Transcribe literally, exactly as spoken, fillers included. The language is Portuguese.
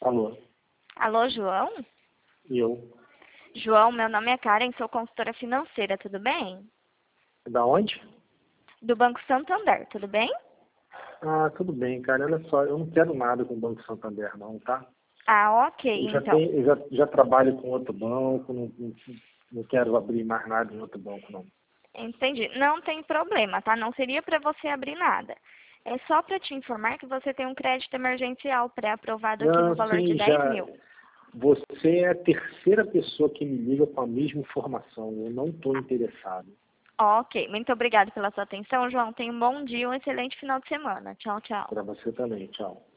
Alô, Alô, João? eu. João, meu nome é Karen, sou consultora financeira, tudo bem? Da onde? Do Banco Santander, tudo bem? Ah, tudo bem, cara. Olha só, eu não quero nada com o Banco Santander, não, tá? Ah, ok, Eu já, então. tenho, eu já, já trabalho com outro banco, não, não, não quero abrir mais nada em outro banco, não. Entendi. Não tem problema, tá? Não seria para você abrir nada. É só para te informar que você tem um crédito emergencial pré-aprovado aqui no Não, valor de sim, dez já. mil. Você é a terceira pessoa que me liga com a mesma informação. Eu não estou interessado. Ok, muito obrigada pela sua atenção, João. Tenha um bom dia e um excelente final de semana. Tchau, tchau. Para você também. Tchau.